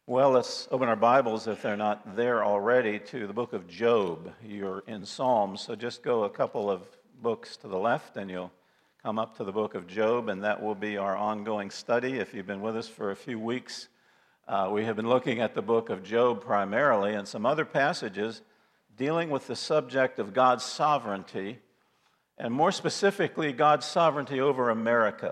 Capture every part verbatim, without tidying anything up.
Well, let's open our Bibles, if they're not there already, to the book of Job. You're in Psalms, so just go a couple of books to the left and you'll come up to the book of Job, and that will be our ongoing study. If you've been with us for a few weeks, uh, we have been looking at the book of Job primarily and some other passages dealing with the subject of God's sovereignty, and more specifically, God's sovereignty over America.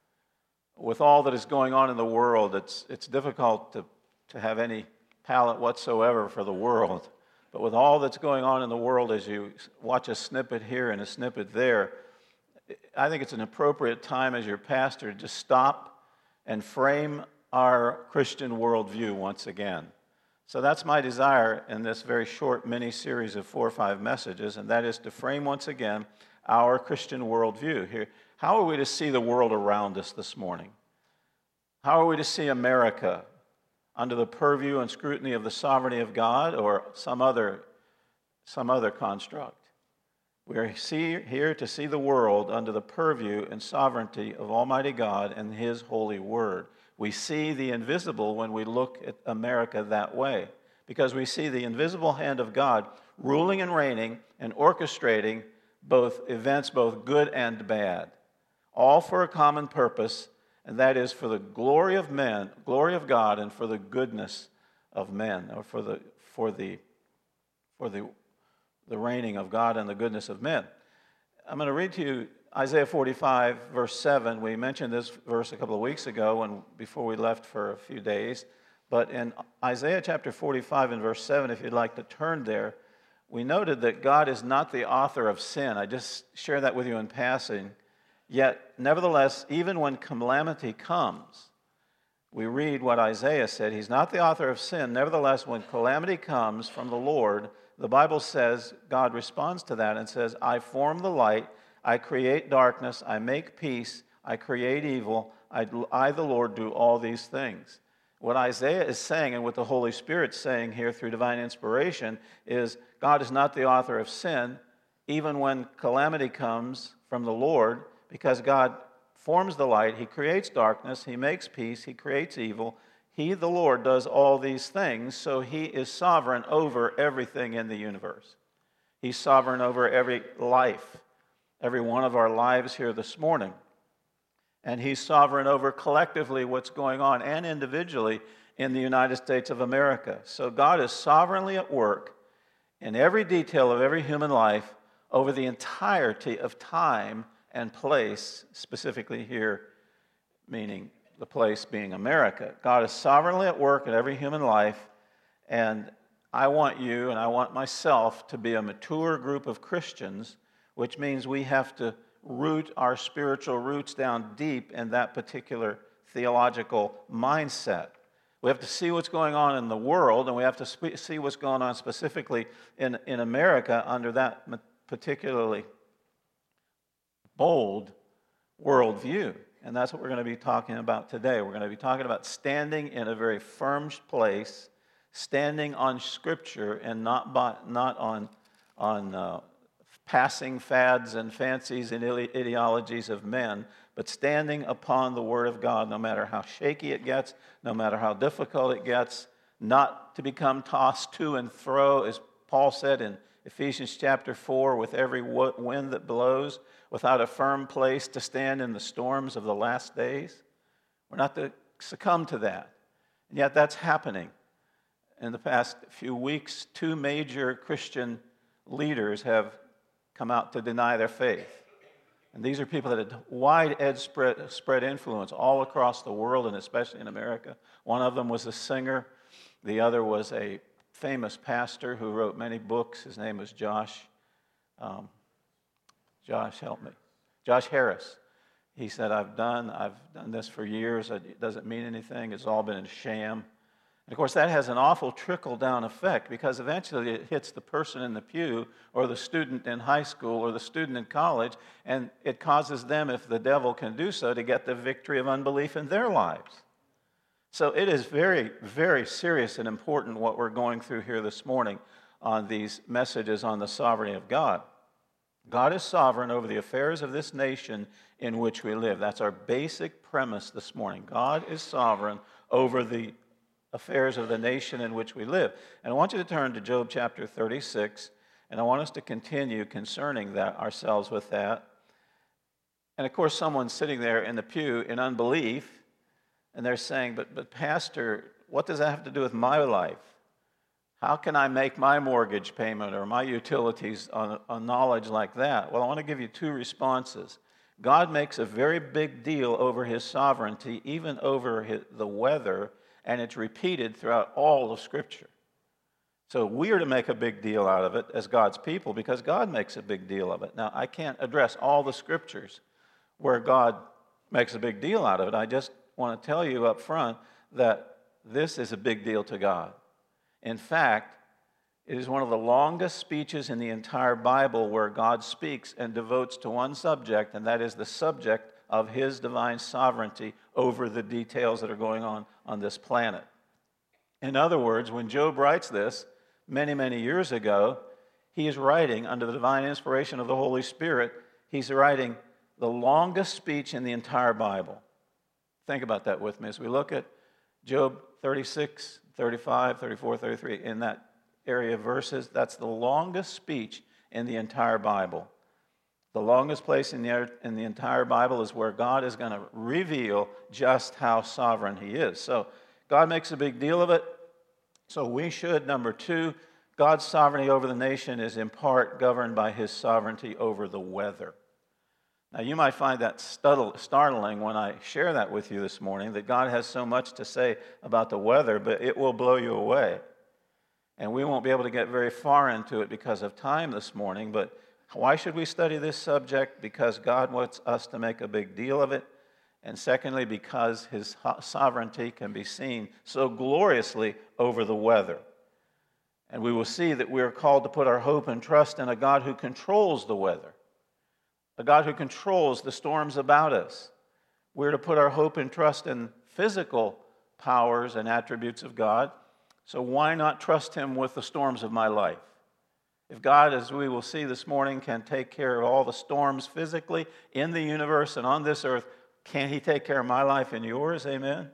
With all that is going on in the world, it's, it's difficult to to have any palate whatsoever for the world. But with all that's going on in the world, as you watch a snippet here and a snippet there, I think it's an appropriate time as your pastor to stop and frame our Christian worldview once again. So that's my desire in this very short mini-series of four or five messages, and that is to frame once again our Christian worldview. Here, how are we to see the world around us this morning? How are we to see America under the purview and scrutiny of the sovereignty of God, or some other, some other construct? We are see, here to see the world under the purview and sovereignty of Almighty God and His holy word. We see the invisible when we look at America that way, because we see the invisible hand of God ruling and reigning and orchestrating both events, both good and bad, all for a common purpose, and that is for the glory of men, glory of God, and for the goodness of men, or for the for the for the the reigning of God and the goodness of men. I'm going to read to you Isaiah forty-five, verse seven. We mentioned this verse a couple of weeks ago and before we left for a few days. But in Isaiah chapter forty-five and verse seven, if you'd like to turn there, we noted that God is not the author of sin. I just share that with you in passing. Yet, nevertheless, even when calamity comes, we read what Isaiah said. He's not the author of sin. Nevertheless, when calamity comes from the Lord, the Bible says, God responds to that and says, I form the light, I create darkness, I make peace, I create evil, I, I the Lord, do all these things. What Isaiah is saying, and what the Holy Spirit's saying here through divine inspiration, is God is not the author of sin, even when calamity comes from the Lord, because God forms the light, He creates darkness, He makes peace, He creates evil. He, the Lord, does all these things, so He is sovereign over everything in the universe. He's sovereign over every life, every one of our lives here this morning. And He's sovereign over collectively what's going on, and individually in the United States of America. So God is sovereignly at work in every detail of every human life over the entirety of time and place, specifically here, meaning the place being America. God is sovereignly at work in every human life, and I want you and I want myself to be a mature group of Christians, which means we have to root our spiritual roots down deep in that particular theological mindset. We have to see what's going on in the world, and we have to spe- see what's going on specifically in, in America under that particularly bold worldview. And that's what we're going to be talking about today. We're going to be talking about standing in a very firm place, standing on Scripture and not by, not on, on uh, passing fads and fancies and ideologies of men, but standing upon the Word of God, no matter how shaky it gets, no matter how difficult it gets, not to become tossed to and fro, as Paul said in Ephesians chapter four, with every wind that blows, without a firm place to stand in the storms of the last days. We're not to succumb to that. And yet that's happening. In the past few weeks, two major Christian leaders have come out to deny their faith. And these are people that had wide spread, spread influence all across the world, and especially in America. One of them was a singer. The other was a famous pastor who wrote many books. His name was Josh um, Josh, help me. Josh Harris. He said, I've done, I've done this for years. It doesn't mean anything. It's all been a sham. And of course, that has an awful trickle-down effect, because eventually it hits the person in the pew or the student in high school or the student in college, and it causes them, if the devil can do so, to get the victory of unbelief in their lives. So it is very, very serious and important what we're going through here this morning on these messages on the sovereignty of God. God is sovereign over the affairs of this nation in which we live. That's our basic premise this morning. God is sovereign over the affairs of the nation in which we live. And I want you to turn to Job chapter thirty-six, and I want us to continue concerning that ourselves with that. And of course, someone's sitting there in the pew in unbelief, and they're saying, but, but Pastor, what does that have to do with my life? How can I make my mortgage payment or my utilities on, on knowledge like that? Well, I want to give you two responses. God makes a very big deal over his sovereignty, even over his, the weather, and it's repeated throughout all of Scripture. So we are to make a big deal out of it as God's people because God makes a big deal of it. Now, I can't address all the Scriptures where God makes a big deal out of it. I just want to tell you up front that this is a big deal to God. In fact, it is one of the longest speeches in the entire Bible where God speaks and devotes to one subject, and that is the subject of his divine sovereignty over the details that are going on on this planet. In other words, when Job writes this many, many years ago, he is writing under the divine inspiration of the Holy Spirit, he's writing the longest speech in the entire Bible. Think about that with me as we look at Job thirty-six, thirty-five, thirty-four, thirty-three, in that area of verses. That's the longest speech in the entire Bible. The longest place in the, in the entire Bible is where God is going to reveal just how sovereign he is. So God makes a big deal of it. So we should, number two, God's sovereignty over the nation is in part governed by his sovereignty over the weather. Now, you might find that startling when I share that with you this morning, that God has so much to say about the weather, but it will blow you away. And we won't be able to get very far into it because of time this morning, but why should we study this subject? Because God wants us to make a big deal of it, and secondly, because his sovereignty can be seen so gloriously over the weather. And we will see that we are called to put our hope and trust in a God who controls the weather, a God who controls the storms about us. We're to put our hope and trust in physical powers and attributes of God. So why not trust him with the storms of my life? If God, as we will see this morning, can take care of all the storms physically in the universe and on this earth, can't he take care of my life and yours? Amen?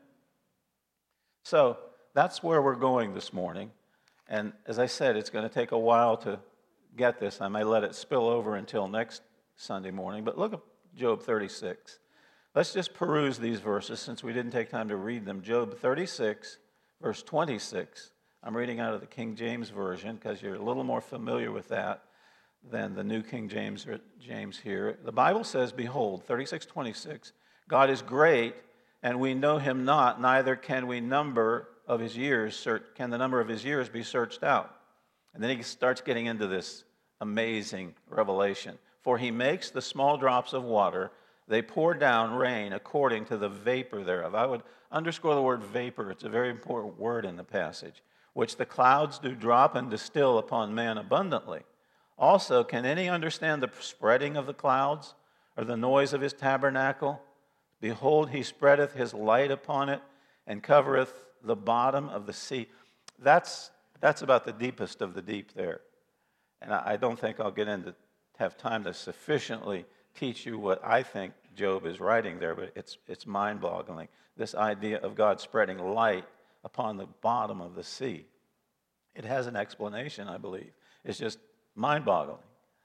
So that's where we're going this morning. And as I said, it's going to take a while to get this. I may let it spill over until next Sunday morning, but look at Job thirty-six. Let's just peruse these verses since we didn't take time to read them. Job thirty-six, verse twenty-six. I'm reading out of the King James Version because you're a little more familiar with that than the New King James James here. The Bible says, behold, thirty-six twenty-six, God is great, and we know him not, neither can we number of his years, search, can the number of his years be searched out? And then he starts getting into this amazing revelation. For he makes the small drops of water, they pour down rain according to the vapor thereof. I would underscore the word vapor. It's a very important word in the passage. Which the clouds do drop and distill upon man abundantly. Also, can any understand the spreading of the clouds, or the noise of his tabernacle? Behold, he spreadeth his light upon it, and covereth the bottom of the sea. That's, that's about the deepest of the deep there. And I, I don't think I'll get into have time to sufficiently teach you what I think Job is writing there, but it's it's mind-boggling. This idea of God spreading light upon the bottom of the sea. It has an explanation, I believe. It's just mind-boggling.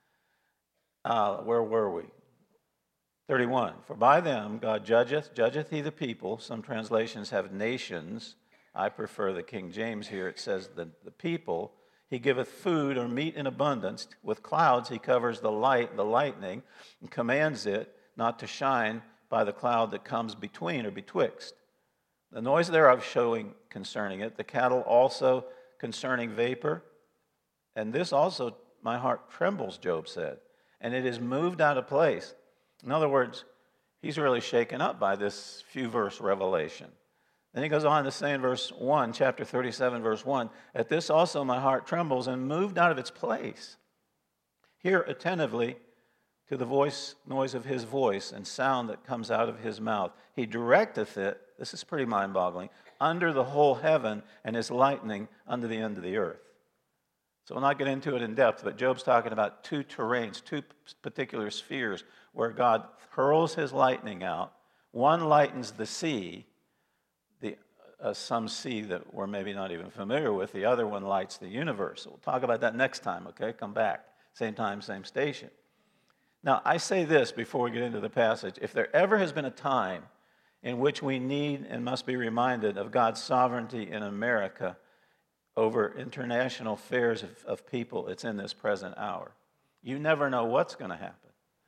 Uh, where were we? thirty-one. For by them God judgeth, judgeth he the people. Some translations have nations. I prefer the King James here. It says the, the people. He giveth food or meat in abundance. With clouds he covers the light, the lightning, and commands it not to shine by the cloud that comes between or betwixt. The noise thereof showing concerning it, the cattle also concerning vapor. And this also my heart trembles, Job said, and it is moved out of place. In other words, he's really shaken up by this few verse revelation. Then he goes on to say in verse one, chapter thirty-seven, verse one, at this also my heart trembles and moved out of its place. Hear attentively to the voice, noise of his voice and sound that comes out of his mouth. He directeth it, this is pretty mind-boggling, under the whole heaven, and his lightning under the end of the earth. So we'll not get into it in depth, but Job's talking about two terrains, two particular spheres where God hurls his lightning out. One lightens the sea, the uh, some see that we're maybe not even familiar with. The other one lights the universe. We'll talk about that next time, okay? Come back. Same time, same station. Now, I say this before we get into the passage. If there ever has been a time in which we need and must be reminded of God's sovereignty in America over international affairs of, of people, it's in this present hour. You never know what's going to happen.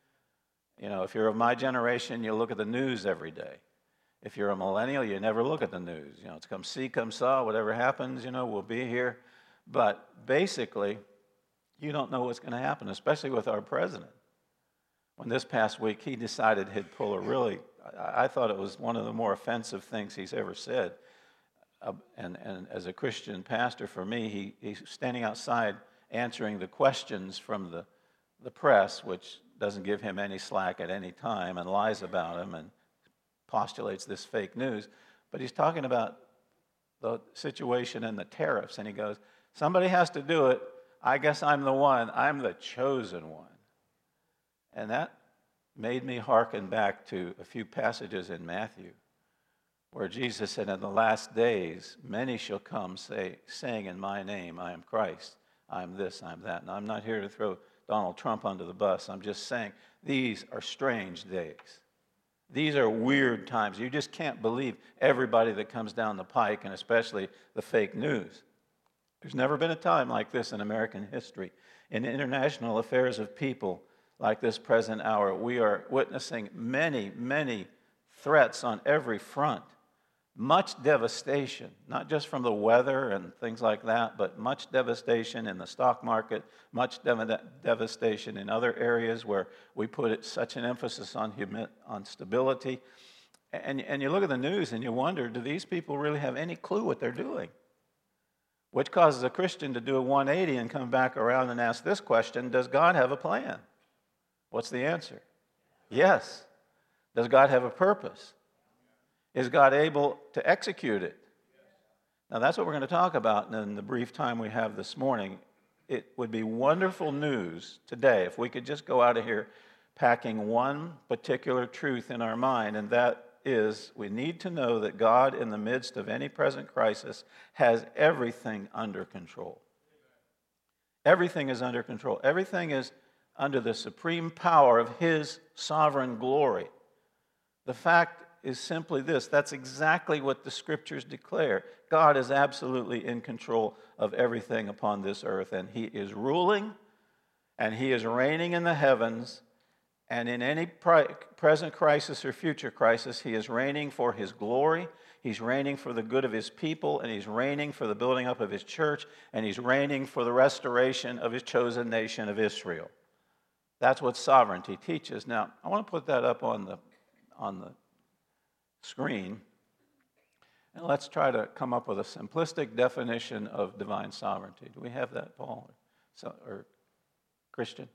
You know, if you're of my generation, you look at the news every day. If you're a millennial, you never look at the news. You know, it's come see, come saw, whatever happens, you know, we'll be here. But basically, you don't know what's going to happen, especially with our president. When this past week he decided he'd pull a really, I, I thought it was one of the more offensive things he's ever said. Uh, and, and as a Christian pastor, for me, he, he's standing outside answering the questions from the, the press, which doesn't give him any slack at any time and lies about him and postulates this fake news. But he's talking about the situation and the tariffs, and he goes, somebody has to do it. I guess I'm the one. I'm the chosen one. And that made me hearken back to a few passages in Matthew where Jesus said, in the last days, many shall come say, saying in my name, I am Christ, I am this, I am that. And I'm not here to throw Donald Trump under the bus. I'm just saying these are strange days. These are weird times. You just can't believe everybody that comes down the pike, and especially the fake news. There's never been a time like this in American history. In international affairs of people, like this present hour, we are witnessing many, many threats on every front. Much devastation, not just from the weather and things like that, but much devastation in the stock market, much dev- devastation in other areas where we put it, such an emphasis on, humi- on stability. And, and you look at the news and you wonder, do these people really have any clue what they're doing? Which causes a Christian to do a one eighty and come back around and ask this question, does God have a plan? What's the answer? Yes. Does God have a purpose? Is God able to execute it? Now, that's what we're going to talk about in the brief time we have this morning. It would be wonderful news today if we could just go out of here packing one particular truth in our mind, and that is we need to know that God, in the midst of any present crisis, has everything under control. Everything is under control. Everything is under the supreme power of His sovereign glory. The fact is simply this. That's exactly what the Scriptures declare. God is absolutely in control of everything upon this earth, and He is ruling, and He is reigning in the heavens, and in any pri- present crisis or future crisis, He is reigning for His glory, He's reigning for the good of His people, and He's reigning for the building up of His church, and He's reigning for the restoration of His chosen nation of Israel. That's what sovereignty teaches. Now, I want to put that up on the on the screen, and let's try to come up with a simplistic definition of divine sovereignty. Do we have that, Paul, or, so, or Christian?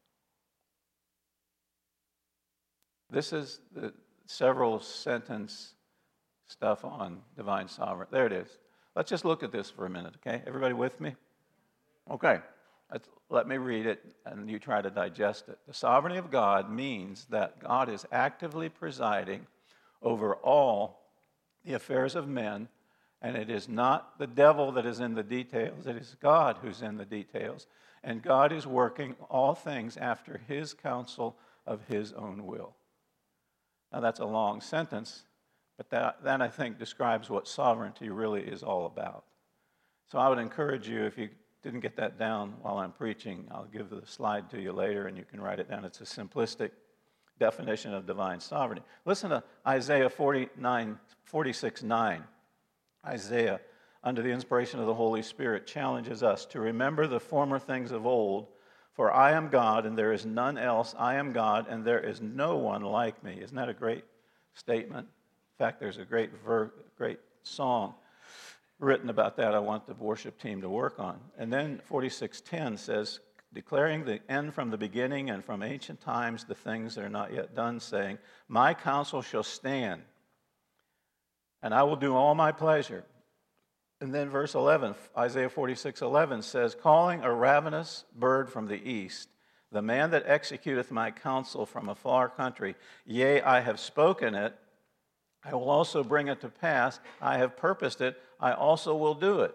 This is the several sentence stuff on divine sovereignty. There it is. Let's just look at this for a minute, okay? Everybody with me? Okay. Let's, let me read it, and you try to digest it. The sovereignty of God means that God is actively presiding over all the affairs of men, and it is not the devil that is in the details, it is God who's in the details, and God is working all things after His counsel of His own will. Now that's a long sentence, but that, that I think describes what sovereignty really is all about. So I would encourage you, if you didn't get that down while I'm preaching, I'll give the slide to you later and you can write it down. It's a simplistic definition of divine sovereignty. Listen to Isaiah forty-nine, forty-six nine. Isaiah, under the inspiration of the Holy Spirit, challenges us to remember the former things of old, for I am God and there is none else. I am God and there is no one like me. Isn't that a great statement? In fact, there's a great ver- great song written about that I want the worship team to work on. And then forty-six ten says, declaring the end from the beginning and from ancient times the things that are not yet done, saying, my counsel shall stand, and I will do all my pleasure. And then verse eleven, Isaiah forty-six eleven says, calling a ravenous bird from the east, the man that executeth my counsel from a far country, yea, I have spoken it, I will also bring it to pass. I have purposed it. I also will do it.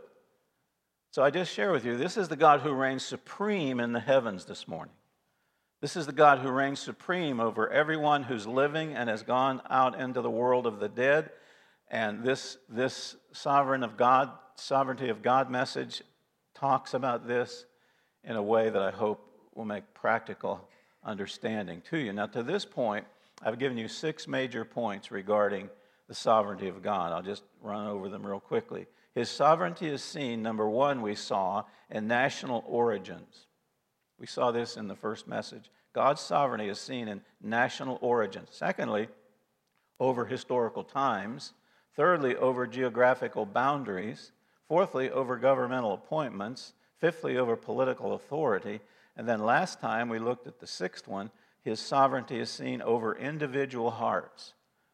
So I just share with you, this is the God who reigns supreme in the heavens this morning. This is the God who reigns supreme over everyone who's living and has gone out into the world of the dead. And this, this sovereign of God, sovereignty of God message talks about this in a way that I hope will make practical understanding to you. Now, to this point, I've given you six major points regarding the sovereignty of God. I'll just run over them real quickly. His sovereignty is seen, number one, we saw, in national origins. We saw this in the first message. God's sovereignty is seen in national origins. Secondly, over historical times. Thirdly, over geographical boundaries. Fourthly, over governmental appointments. Fifthly, over political authority. And then last time we looked at the sixth one, his sovereignty is seen over individual hearts.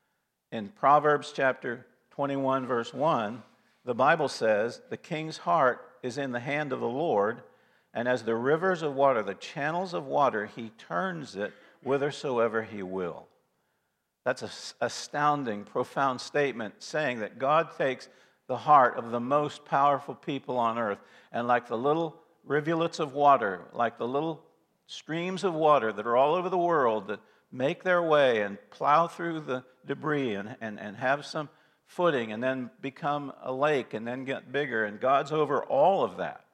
In Proverbs chapter twenty-one, verse one, the Bible says, the king's heart is in the hand of the Lord, and as the rivers of water, the channels of water, he turns it whithersoever he will. That's an astounding, profound statement saying that God takes the heart of the most powerful people on earth, and like the little rivulets of water, like the little streams of water that are all over the world that make their way and plow through the debris and, and, and have some footing and then become a lake and then get bigger. And God's over all of that.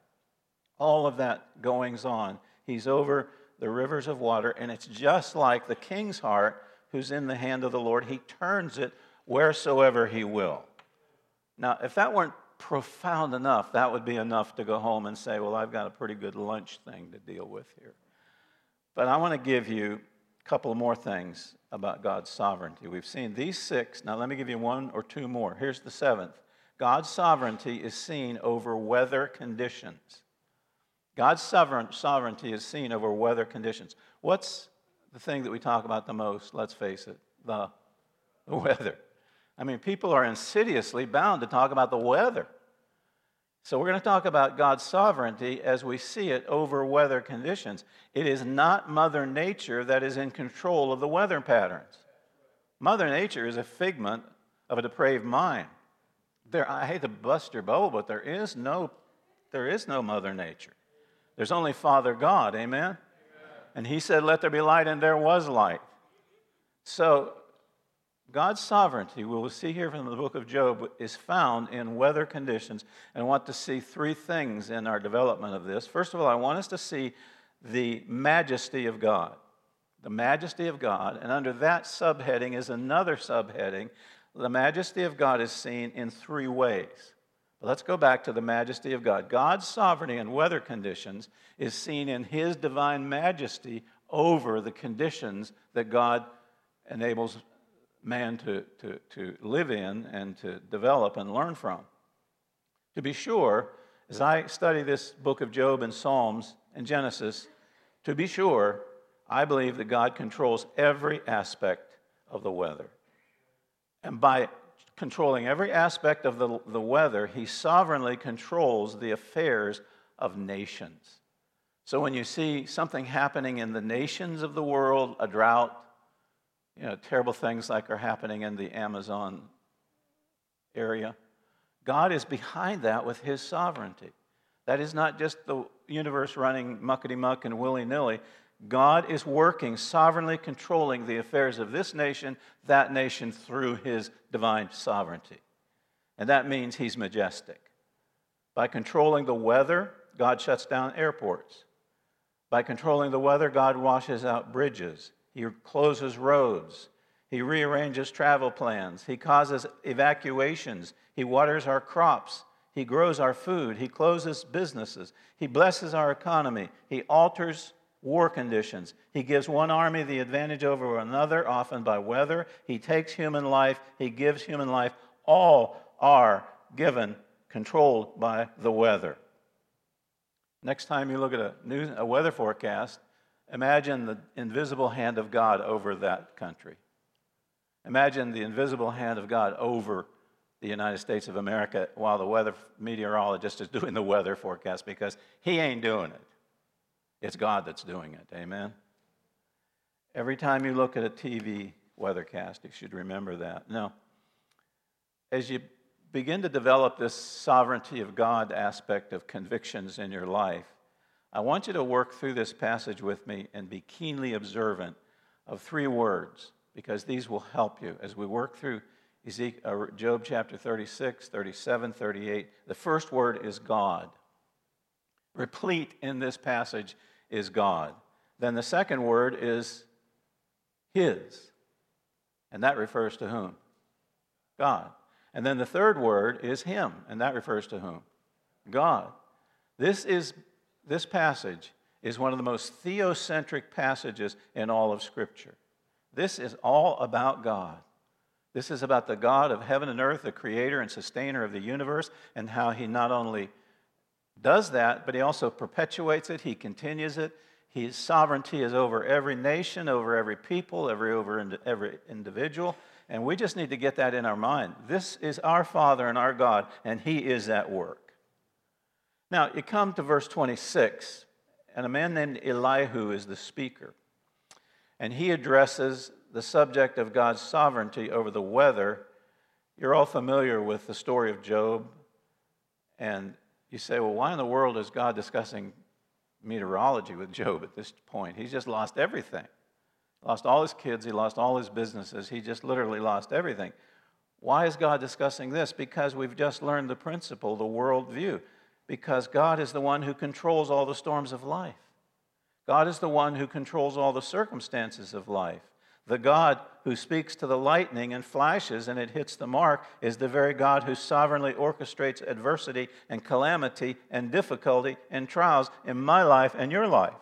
All of that goings on. He's over the rivers of water, and it's just like the king's heart who's in the hand of the Lord. He turns it wheresoever he will. Now, if that weren't profound enough, that would be enough to go home and say, well, I've got a pretty good lunch thing to deal with here. But I want to give you a couple more things about God's sovereignty. We've seen these six. Now, let me give you one or two more. Here's the seventh. God's sovereignty is seen over weather conditions. God's sovereignty is seen over weather conditions. What's the thing that we talk about the most? Let's face it, the, the weather. I mean, people are insidiously bound to talk about the weather. So we're going to talk about God's sovereignty as we see it over weather conditions. It is not Mother Nature that is in control of the weather patterns. Mother Nature is a figment of a depraved mind. There, I hate to bust your bubble, but there is no, there is no Mother Nature. There's only Father God, amen? Amen? And he said, let there be light, and there was light. So God's sovereignty, we will see here from the book of Job, is found in weather conditions. And I want to see three things in our development of this. First of all, I want us to see the majesty of God. The majesty of God. And under that subheading is another subheading. The majesty of God is seen in three ways. But let's go back to the majesty of God. God's sovereignty in weather conditions is seen in his divine majesty over the conditions that God enables man to, to, to live in and to develop and learn from. To be sure, as I study this book of Job and Psalms and Genesis, to be sure, I believe that God controls every aspect of the weather. And by controlling every aspect of the, the weather, he sovereignly controls the affairs of nations. So when you see something happening in the nations of the world, a drought, you know, terrible things like are happening in the Amazon area, God is behind that with his sovereignty. That is not just the universe running muckety-muck and willy-nilly. God is working, sovereignly controlling the affairs of this nation, that nation, through his divine sovereignty. And that means he's majestic. By controlling the weather, God shuts down airports. By controlling the weather, God washes out bridges. He closes roads. He rearranges travel plans. He causes evacuations. He waters our crops. He grows our food. He closes businesses. He blesses our economy. He alters war conditions. He gives one army the advantage over another, often by weather. He takes human life. He gives human life. All are given, controlled by the weather. Next time you look at a, news, a weather forecast, imagine the invisible hand of God over that country. Imagine the invisible hand of God over the United States of America while the weather meteorologist is doing the weather forecast, because he ain't doing it. It's God that's doing it. Amen? Every time you look at a T V weathercast, you should remember that. Now, as you begin to develop this sovereignty of God aspect of convictions in your life, I want you to work through this passage with me and be keenly observant of three words, because these will help you as we work through Ezekiel, Job chapter thirty-six, thirty-seven, thirty-eight. The first word is God. Replete in this passage is God. Then the second word is His. And that refers to whom? God. And then the third word is Him. And that refers to whom? God. This is this passage is one of the most theocentric passages in all of Scripture. This is all about God. This is about the God of heaven and earth, the creator and sustainer of the universe, and how He not only does that, but He also perpetuates it, He continues it. His sovereignty is over every nation, over every people, every over every individual, and we just need to get that in our mind. This is our Father and our God, and He is at work. Now, you come to verse twenty-six, and a man named Elihu is the speaker, and he addresses the subject of God's sovereignty over the weather. You're all familiar with the story of Job, and you say, well, why in the world is God discussing meteorology with Job at this point? He's just lost everything. Lost all his kids, he lost all his businesses, he just literally lost everything. Why is God discussing this? Because we've just learned the principle, the worldview. Because God is the one who controls all the storms of life. God is the one who controls all the circumstances of life. The God who speaks to the lightning and flashes and it hits the mark is the very God who sovereignly orchestrates adversity and calamity and difficulty and trials in my life and your life.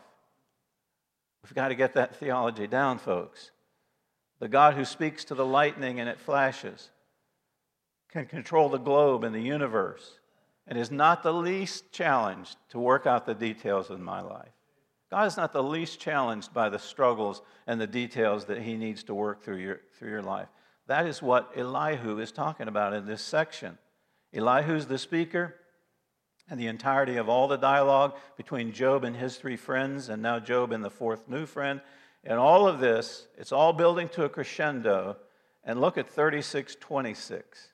We've got to get that theology down, folks. The God who speaks to the lightning and it flashes can control the globe and the universe and is not the least challenged to work out the details in my life. God is not the least challenged by the struggles and the details that He needs to work through your, through your life. That is what Elihu is talking about in this section. Elihu's the speaker, and the entirety of all the dialogue between Job and his three friends, and now Job and the fourth new friend. And all of this, it's all building to a crescendo. And look at thirty-six twenty-six.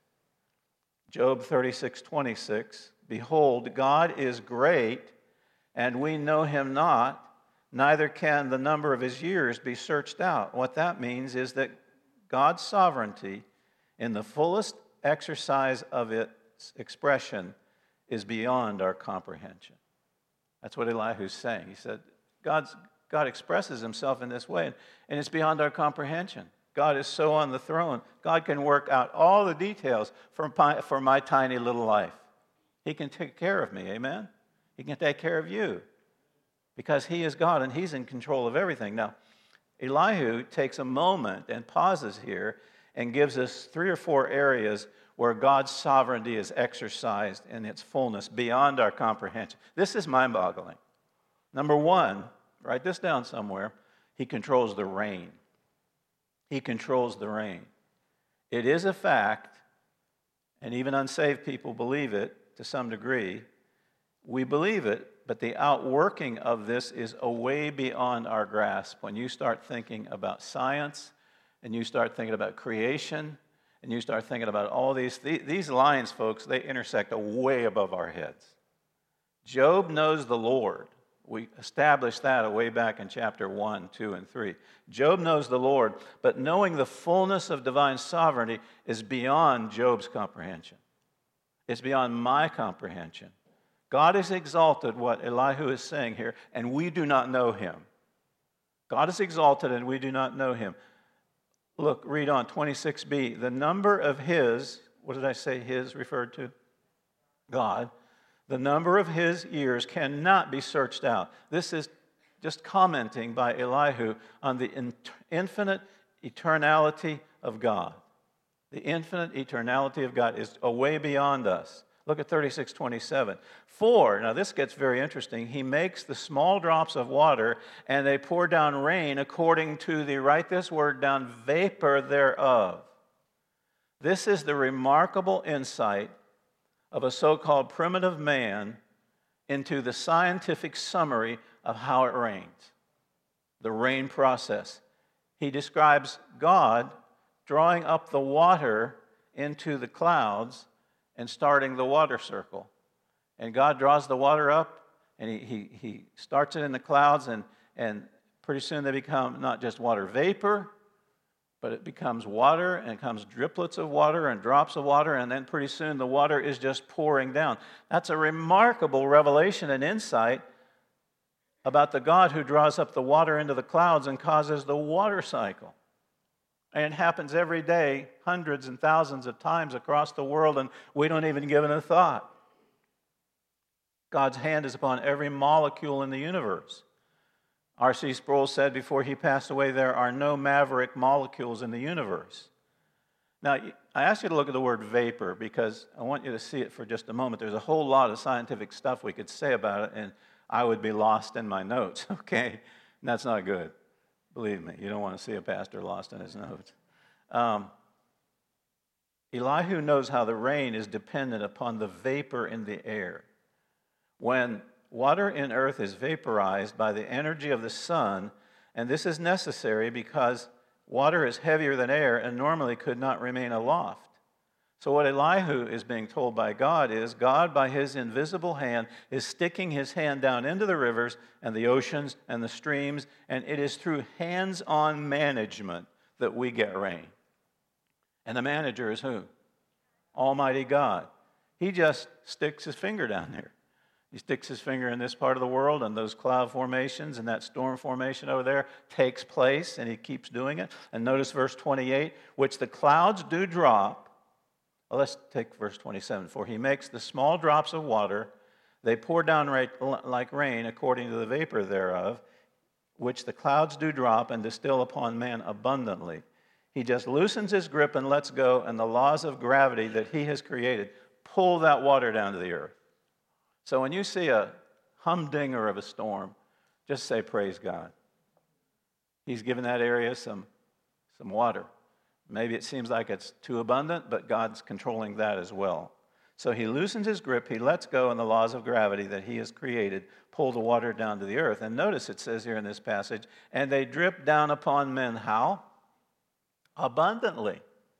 Job thirty-six twenty-six. Behold, God is great, and we know Him not, neither can the number of His years be searched out. What that means is that God's sovereignty, in the fullest exercise of its expression, is beyond our comprehension. That's what Elihu's saying. He said, God's, God expresses Himself in this way, and it's beyond our comprehension. God is so on the throne. God can work out all the details for my, for my tiny little life. He can take care of me, amen? He can take care of you because He is God and He's in control of everything. Now, Elihu takes a moment and pauses here and gives us three or four areas where God's sovereignty is exercised in its fullness beyond our comprehension. This is mind-boggling. Number one, write this down somewhere, He controls the rain. He controls the rain. It is a fact, and even unsaved people believe it to some degree. We believe it, but the outworking of this is way beyond our grasp. When you start thinking about science, and you start thinking about creation, and you start thinking about all these, these lines, folks, they intersect way above our heads. Job knows the Lord. We established that way back in chapter one, two, and three. Job knows the Lord, but knowing the fullness of divine sovereignty is beyond Job's comprehension. It's beyond my comprehension. God is exalted, what Elihu is saying here, and we do not know Him. God is exalted and we do not know Him. Look, read on, twenty-six b. The number of His, what did I say His referred to? God. The number of His years cannot be searched out. This is just commenting by Elihu on the infinite eternality of God. The infinite eternality of God is way beyond us. Look at thirty-six twenty-seven. For, now this gets very interesting, He makes the small drops of water, and they pour down rain according to the, write this word down, vapor thereof. This is the remarkable insight of a so-called primitive man into the scientific summary of how it rains, the rain process. He describes God drawing up the water into the clouds and starting the water circle. And God draws the water up, and he, he, he starts it in the clouds, and, and pretty soon they become not just water vapor, but it becomes water, and it comes driplets of water and drops of water, and then pretty soon the water is just pouring down. That's a remarkable revelation and insight about the God who draws up the water into the clouds and causes the water cycle. And it happens every day, hundreds and thousands of times across the world, and we don't even give it a thought. God's hand is upon every molecule in the universe. R C Sproul said before he passed away, there are no maverick molecules in the universe. Now, I asked you to look at the word vapor because I want you to see it for just a moment. There's a whole lot of scientific stuff we could say about it, and I would be lost in my notes, okay? And that's not good. Believe me, you don't want to see a pastor lost in his notes. Um, Elihu knows how the rain is dependent upon the vapor in the air. When water in earth is vaporized by the energy of the sun, and this is necessary because water is heavier than air and normally could not remain aloft. So what Elihu is being told by God is God, by his invisible hand, is sticking his hand down into the rivers and the oceans and the streams, and it is through hands-on management that we get rain. And the manager is who? Almighty God. He just sticks his finger down there. He sticks his finger in this part of the world, and those cloud formations and that storm formation over there takes place, and he keeps doing it. And notice verse twenty-eight, which the clouds do drop. Well, let's take verse twenty-seven. For he makes the small drops of water, they pour down right, like rain according to the vapor thereof, which the clouds do drop and distill upon man abundantly. He just loosens his grip and lets go, and the laws of gravity that he has created pull that water down to the earth. So when you see a humdinger of a storm, just say, praise God. He's given that area some, some water. Maybe it seems like it's too abundant, but God's controlling that as well. So he loosens his grip, he lets go, and the laws of gravity that he has created pull the water down to the earth. And notice it says here in this passage, and they drip down upon men how? Abundantly.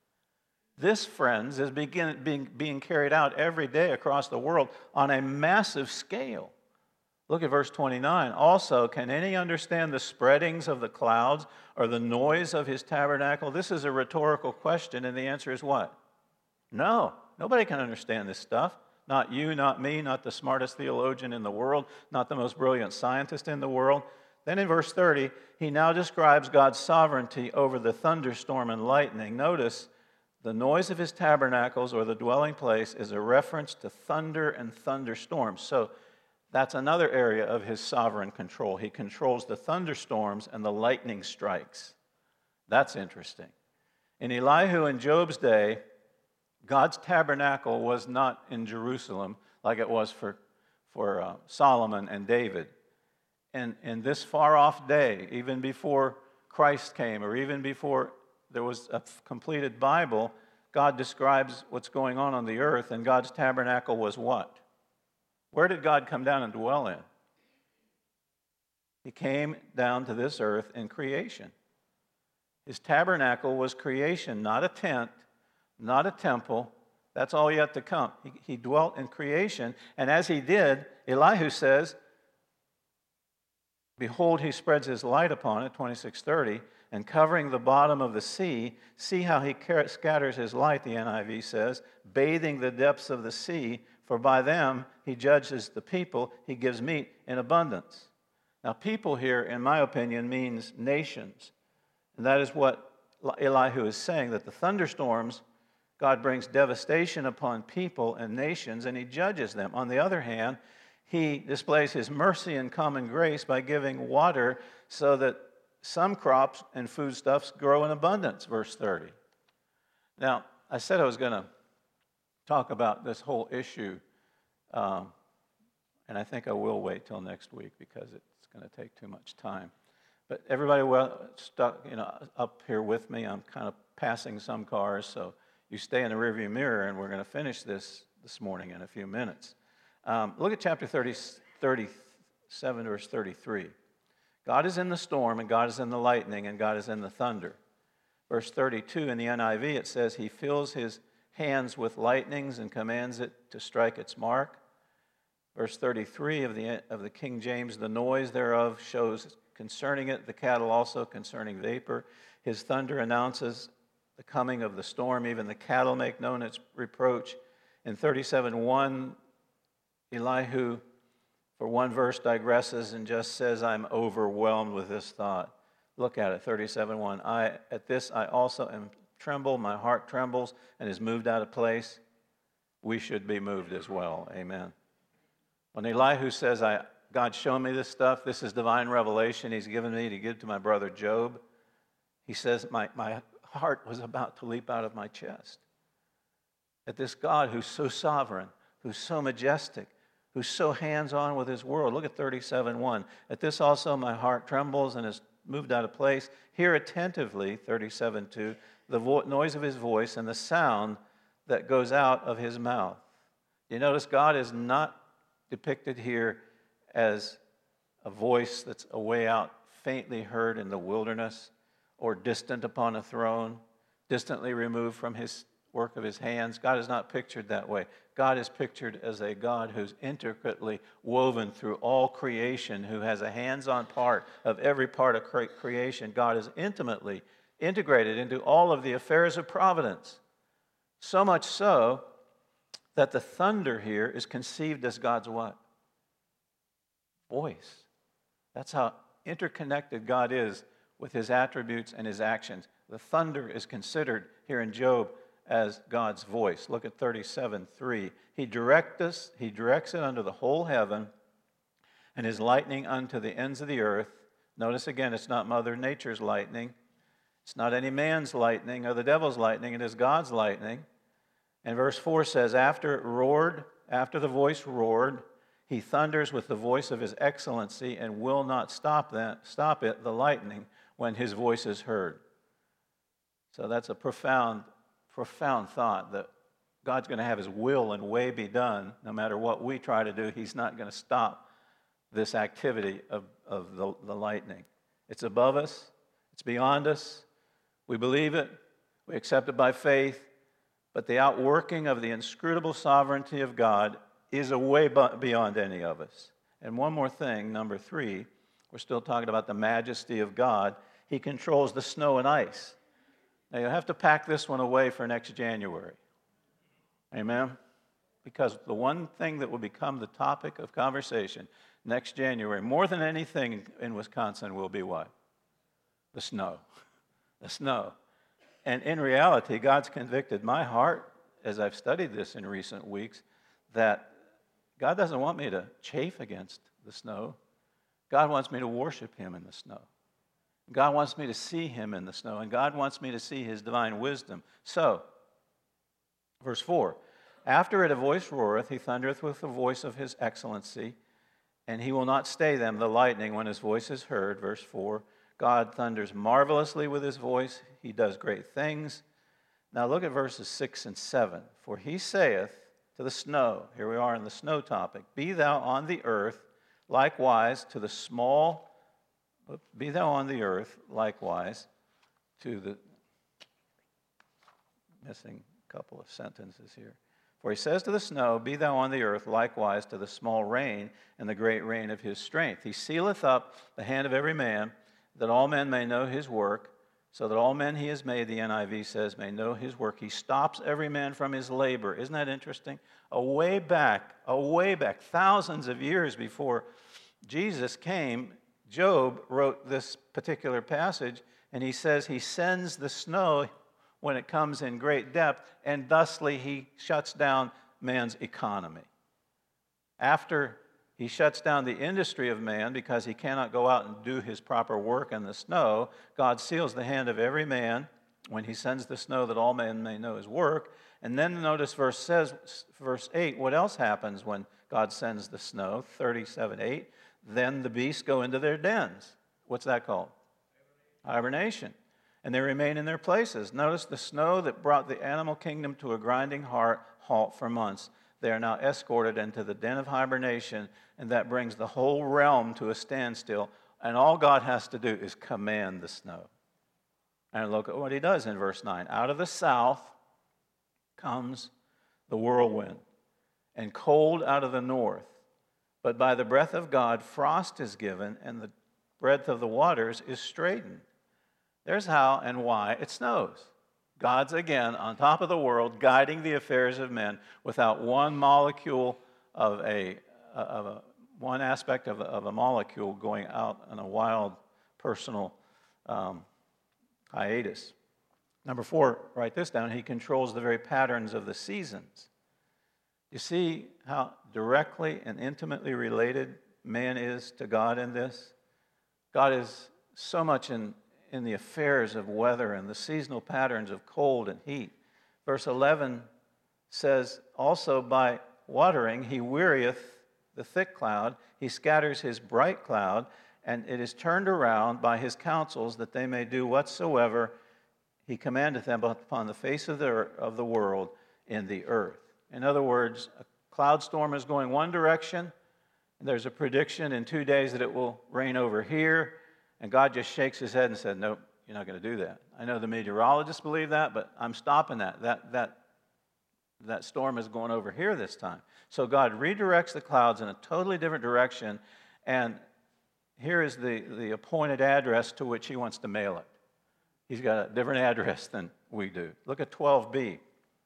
This, friends, is begin, being, being carried out every day across the world on a massive scale. Look at verse twenty-nine. Also, can any understand the spreadings of the clouds or the noise of his tabernacle? This is a rhetorical question, and the answer is what? No. Nobody can understand this stuff. Not you, not me, not the smartest theologian in the world, not the most brilliant scientist in the world. Then in verse thirty, he now describes God's sovereignty over the thunderstorm and lightning. Notice, the noise of his tabernacles or the dwelling place is a reference to thunder and thunderstorms. So that's another area of his sovereign control. He controls the thunderstorms and the lightning strikes. That's interesting. In Elihu and Job's day, God's tabernacle was not in Jerusalem like it was for, for uh, Solomon and David. And in this far-off day, even before Christ came or even before there was a completed Bible, God describes what's going on on the earth, and God's tabernacle was what? Where did God come down and dwell in? He came down to this earth in creation. His tabernacle was creation, not a tent, not a temple. That's all yet to come. He, he dwelt in creation, and as he did, Elihu says, behold, he spreads his light upon it, twenty-six thirty, and covering the bottom of the sea, see how he scatters his light, the N I V says, bathing the depths of the sea, for by them he judges the people, he gives meat in abundance. Now, people here, in my opinion, means nations. And that is what Elihu is saying, that the thunderstorms, God brings devastation upon people and nations, and he judges them. On the other hand, he displays his mercy and common grace by giving water so that some crops and foodstuffs grow in abundance, verse thirty. Now, I said I was going to talk about this whole issue, um, and I think I will wait till next week because it's going to take too much time. But everybody well stuck, you know, up here with me. I'm kind of passing some cars, so you stay in the rearview mirror, and we're going to finish this this morning in a few minutes. Um, look at chapter thirty, thirty-seven, verse thirty-three. God is in the storm, and God is in the lightning, and God is in the thunder. Verse thirty-two in the N I V, it says, he fills his hands with lightnings and commands it to strike its mark. Verse thirty-three of the, of the King James, the noise thereof shows concerning it, the cattle also concerning vapor. His thunder announces the coming of the storm. Even the cattle make known its reproach. In thirty-seven one, Elihu, for one verse, digresses and just says, I'm overwhelmed with this thought. Look at it, thirty-seven one. I, at this I also am trembled, my heart trembles and is moved out of place. We should be moved as well. Amen. When Elihu says, I, God, show me this stuff, this is divine revelation he's given me to give to my brother Job, he says, my, my heart was about to leap out of my chest. At this God who's so sovereign, who's so majestic, who's so hands-on with his world. Look at thirty-seven one. At this also my heart trembles and is moved out of place. Hear attentively, thirty-seven two, the vo- noise of his voice and the sound that goes out of his mouth. You notice God is not depicted here as a voice that's away out, faintly heard in the wilderness, or distant upon a throne, distantly removed from his work of his hands. God is not pictured that way. God is pictured as a God who's intricately woven through all creation, who has a hands-on part of every part of cre- creation. God is intimately integrated into all of the affairs of providence. So much so that the thunder here is conceived as God's what? Voice. That's how interconnected God is with his attributes and his actions. The thunder is considered here in Job as God's voice. Look at thirty-seven three. He direct us, he directs it unto the whole heaven, and his lightning unto the ends of the earth. Notice again, it's not Mother Nature's lightning. It's not any man's lightning or the devil's lightning. It is God's lightning. And verse four says, after it roared, after the voice roared, he thunders with the voice of his excellency and will not stop that, stop it, the lightning, when his voice is heard. So that's a profound, profound thought that God's going to have his will and way be done. No matter what we try to do, he's not going to stop this activity of, of the, the lightning. It's above us. It's beyond us. We believe it. We accept it by faith. But the outworking of the inscrutable sovereignty of God is a way beyond any of us. And one more thing, number three, we're still talking about the majesty of God. He controls the snow and ice. Now, you'll have to pack this one away for next January. Amen? Because the one thing that will become the topic of conversation next January, more than anything in Wisconsin, will be what? The snow. The snow. And in reality, God's convicted my heart, as I've studied this in recent weeks, that God doesn't want me to chafe against the snow. God wants me to worship him in the snow. God wants me to see him in the snow, and God wants me to see his divine wisdom. So, verse four, after it a voice roareth, he thundereth with the voice of his excellency, and he will not stay them, the lightning, when his voice is heard. Verse four, God thunders marvelously with his voice. He does great things. Now look at verses six and seven. For he saith to the snow, here we are in the snow topic, be thou on the earth, likewise to the small, be thou on the earth, likewise to the, missing a couple of sentences here. For he says to the snow, be thou on the earth, likewise to the small rain, and the great rain of his strength. He sealeth up the hand of every man, that all men may know his work, so that all men he has made, the N I V says, may know his work. He stops every man from his labor. Isn't that interesting? A way back, a way back, thousands of years before Jesus came, Job wrote this particular passage, and he says he sends the snow when it comes in great depth, and thusly he shuts down man's economy. After he shuts down the industry of man because he cannot go out and do his proper work in the snow, God seals the hand of every man when he sends the snow that all men may know his work. And then notice verse says, verse eight, what else happens when God sends the snow? thirty-seven eight, then the beasts go into their dens. What's that called? Hibernation. And they remain in their places. Notice the snow that brought the animal kingdom to a grinding heart, halt for months. They are now escorted into the den of hibernation, and that brings the whole realm to a standstill. And all God has to do is command the snow. And look at what he does in verse nine. Out of the south, comes the whirlwind, and cold out of the north. But by the breath of God, frost is given, and the breadth of the waters is straightened. There's how and why it snows. God's again on top of the world, guiding the affairs of men without one molecule of a, of a one aspect of a, of a molecule going out on a wild personal um, hiatus. Number four, write this down. He controls the very patterns of the seasons. You see how directly and intimately related man is to God in this? God is so much in, in the affairs of weather and the seasonal patterns of cold and heat. Verse eleven says, also by watering he wearieth the thick cloud, he scatters his bright cloud, and it is turned around by his counsels that they may do whatsoever he commandeth them upon the face of the, of the world in the earth. In other words, a cloud storm is going one direction, and there's a prediction in two days that it will rain over here, and God just shakes his head and said, nope, you're not going to do that. I know the meteorologists believe that, but I'm stopping that. That, that. that storm is going over here this time. So God redirects the clouds in a totally different direction, and here is the, the appointed address to which he wants to mail it. He's got a different address than we do. Look at twelve b.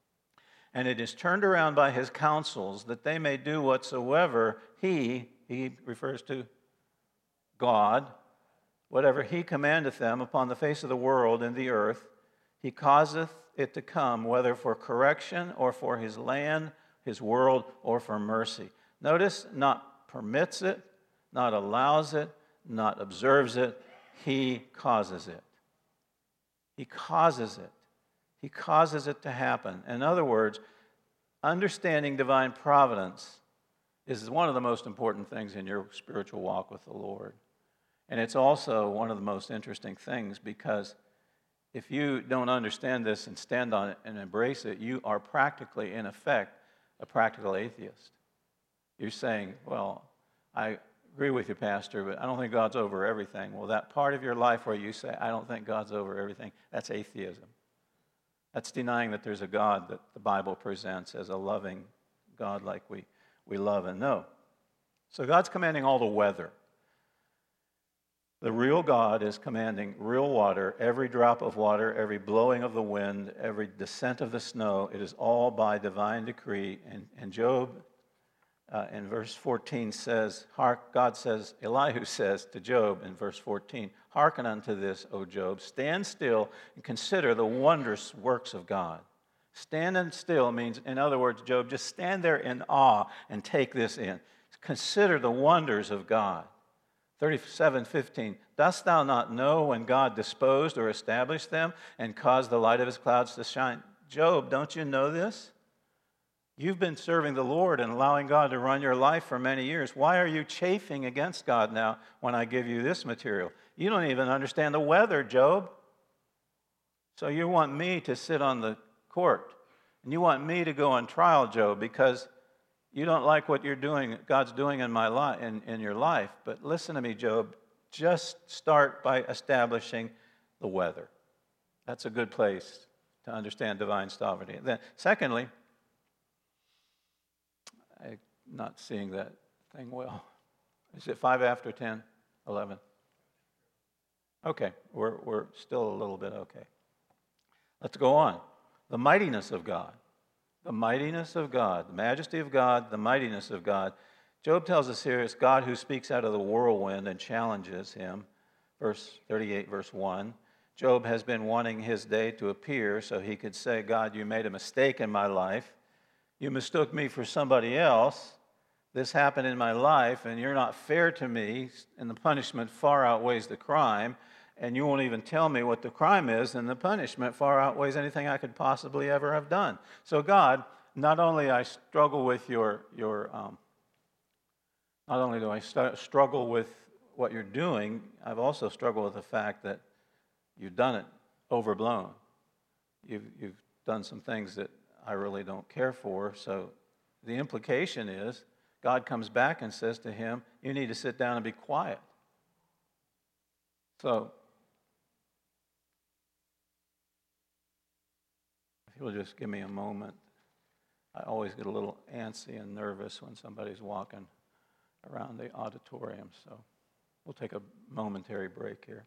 And it is turned around by his counsels that they may do whatsoever he, he refers to God, whatever he commandeth them upon the face of the world and the earth, he causeth it to come, whether for correction or for his land, his world, or for mercy. Notice, not permits it, not allows it, not observes it, he causes it. He causes it. He causes it to happen. In other words, understanding divine providence is one of the most important things in your spiritual walk with the Lord. And it's also one of the most interesting things, because if you don't understand this and stand on it and embrace it, you are practically, in effect, a practical atheist. You're saying, well, I agree with you, Pastor, but I don't think God's over everything. Well, that part of your life where you say, I don't think God's over everything, that's atheism. That's denying that there's a God that the Bible presents as a loving God like we, we love and know. So God's commanding all the weather. The real God is commanding real water, every drop of water, every blowing of the wind, every descent of the snow. It is all by divine decree. And, and Job, uh, in verse fourteen, says, Hark, God says, Elihu says to Job in verse fourteen, hearken unto this, O Job, stand still and consider the wondrous works of God. Stand still means, in other words, Job, just stand there in awe and take this in. Consider the wonders of God. thirty-seven fifteen, dost thou not know when God disposed or established them and caused the light of his clouds to shine? Job, don't you know this? You've been serving the Lord and allowing God to run your life for many years. Why are you chafing against God now when I give you this material? You don't even understand the weather, Job. So you want me to sit on the court, and you want me to go on trial, Job, because you don't like what you're doing, God's doing in my life, in, in your life. But listen to me, Job. Just start by establishing the weather. That's a good place to understand divine sovereignty. Then, secondly, I'm not seeing that thing well. Is it five after ten? eleven? Okay, we're we're still a little bit okay. Let's go on. The mightiness of God. The mightiness of God, the majesty of God, the mightiness of God. Job tells us here it's God who speaks out of the whirlwind and challenges him. Verse thirty-eight, verse one. Job has been wanting his day to appear so he could say, God, you made a mistake in my life. You mistook me for somebody else. This happened in my life, and you're not fair to me, and the punishment far outweighs the crime. And you won't even tell me what the crime is, and the punishment far outweighs anything I could possibly ever have done. So God, not only I struggle with your, your um, not only do I st- struggle with what you're doing, I've also struggled with the fact that you've done it overblown. You've, you've done some things that I really don't care for. So the implication is God comes back and says to him, you need to sit down and be quiet. So you'll just give me a moment. I always get a little antsy and nervous when somebody's walking around the auditorium, so we'll take a momentary break here.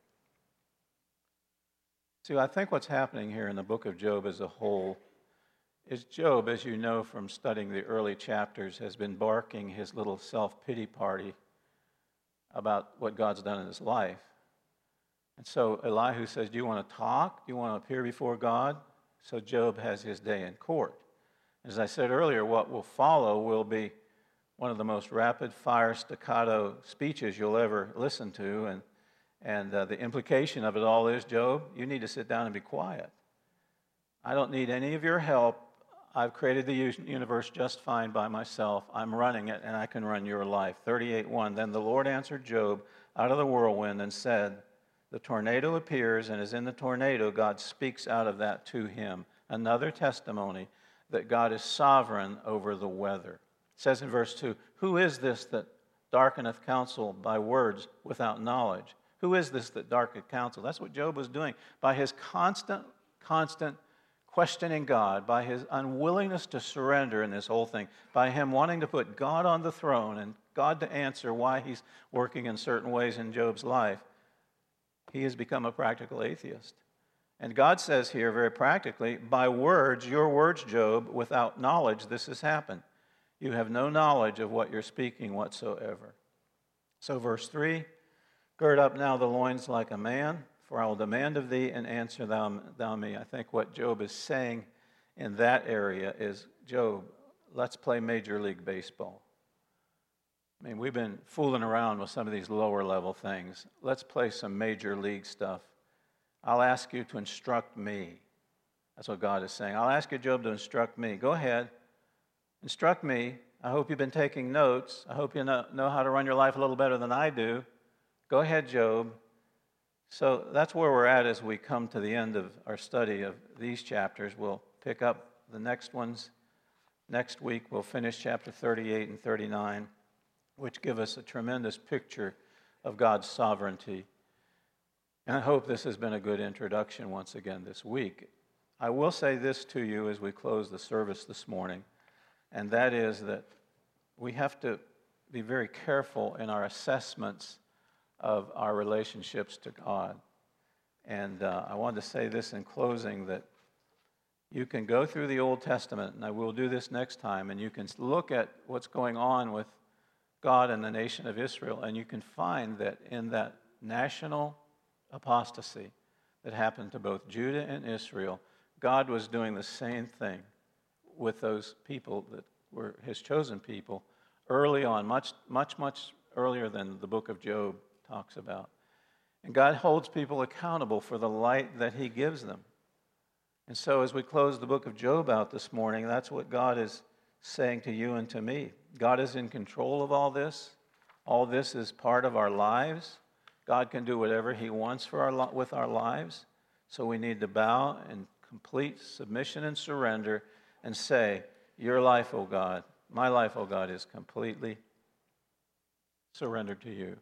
See, I think what's happening here in the book of Job as a whole is Job, as you know from studying the early chapters, has been barking his little self-pity party about what God's done in his life. And so Elihu says, do you want to talk? Do you want to appear before God? So Job has his day in court. As I said earlier, what will follow will be one of the most rapid-fire staccato speeches you'll ever listen to. And, and uh, the implication of it all is, Job, you need to sit down and be quiet. I don't need any of your help. I've created the universe just fine by myself. I'm running it, and I can run your life. thirty-eight one, then the Lord answered Job out of the whirlwind and said, the tornado appears, and as in the tornado, God speaks out of that to him. Another testimony that God is sovereign over the weather. It says in verse two, who is this that darkeneth counsel by words without knowledge? Who is this that darkeneth counsel? That's what Job was doing. By his constant, constant questioning God, by his unwillingness to surrender in this whole thing, by him wanting to put God on the throne and God to answer why he's working in certain ways in Job's life, he has become a practical atheist. And God says here very practically, by words, your words, Job, without knowledge, this has happened. You have no knowledge of what you're speaking whatsoever. So verse three, gird up now the loins like a man, for I will demand of thee, and answer thou, thou me. I think what Job is saying in that area is, Job, let's play Major League Baseball. I mean, we've been fooling around with some of these lower level things. Let's play some Major League stuff. I'll ask you to instruct me. That's what God is saying. I'll ask you, Job, to instruct me. Go ahead. Instruct me. I hope you've been taking notes. I hope you know, know how to run your life a little better than I do. Go ahead, Job. So that's where we're at as we come to the end of our study of these chapters. We'll pick up the next ones next week. We'll finish chapter thirty-eight and thirty-nine, which give us a tremendous picture of God's sovereignty. And I hope this has been a good introduction once again this week. I will say this to you as we close the service this morning, and that is that we have to be very careful in our assessments of our relationships to God. And uh, I wanted to say this in closing, that you can go through the Old Testament, and I will do this next time, and you can look at what's going on with God and the nation of Israel, and you can find that in that national apostasy that happened to both Judah and Israel, God was doing the same thing with those people that were his chosen people early on, much, much, much earlier than the book of Job talks about. And God holds people accountable for the light that he gives them. And so as we close the book of Job out this morning, that's what God is saying to you and to me. God is in control of all this. All this is part of our lives. God can do whatever he wants for our, with our lives. So we need to bow in complete submission and surrender and say, your life, O God, my life, O God, is completely surrendered to you.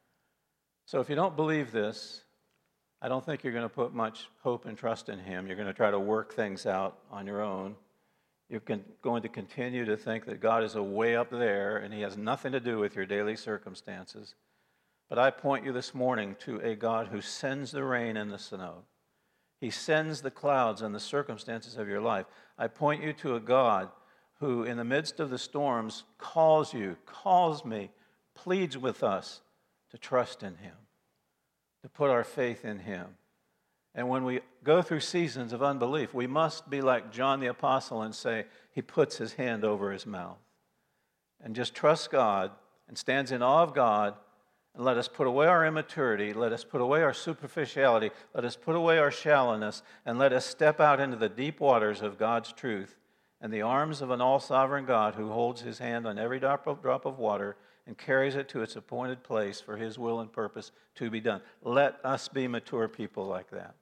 So if you don't believe this, I don't think you're going to put much hope and trust in him. You're going to try to work things out on your own. You're going to continue to think that God is a way up there and he has nothing to do with your daily circumstances. But I point you this morning to a God who sends the rain and the snow. He sends the clouds and the circumstances of your life. I point you to a God who, in the midst of the storms, calls you, calls me, pleads with us to trust in him, to put our faith in him. And when we go through seasons of unbelief, we must be like John the Apostle and say, he puts his hand over his mouth. And just trust God and stands in awe of God. And let us put away our immaturity, let us put away our superficiality, let us put away our shallowness, and let us step out into the deep waters of God's truth and the arms of an all-sovereign God who holds his hand on every drop of, drop of water and carries it to its appointed place for his will and purpose to be done. Let us be mature people like that.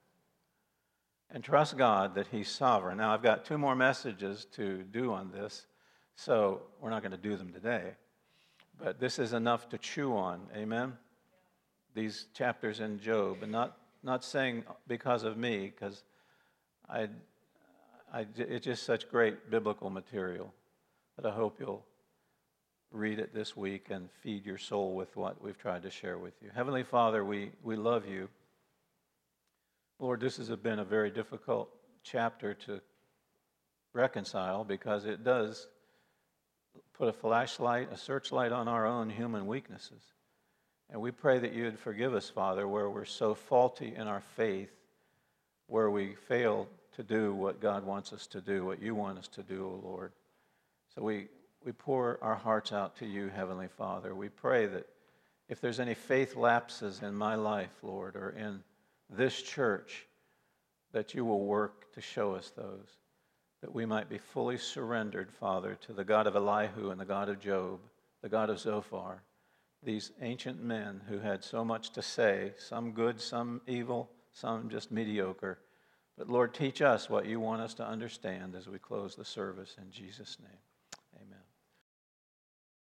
And trust God that he's sovereign. Now, I've got two more messages to do on this, so we're not going to do them today. But this is enough to chew on, amen? These chapters in Job, and not, not saying because of me, because I, I, it's just such great biblical material that I hope you'll read it this week and feed your soul with what we've tried to share with you. Heavenly Father, we, we love you. Lord, this has been a very difficult chapter to reconcile because it does put a flashlight, a searchlight on our own human weaknesses. And we pray that you would forgive us, Father, where we're so faulty in our faith, where we fail to do what God wants us to do, what you want us to do, O Lord. So we, we pour our hearts out to you, Heavenly Father. We pray that if there's any faith lapses in my life, Lord, or in this church, that you will work to show us those, that we might be fully surrendered, Father, to the God of Elihu and the God of Job, the God of Zophar, these ancient men who had so much to say, some good, some evil, some just mediocre. But Lord, teach us what you want us to understand as we close the service in Jesus' name. Amen.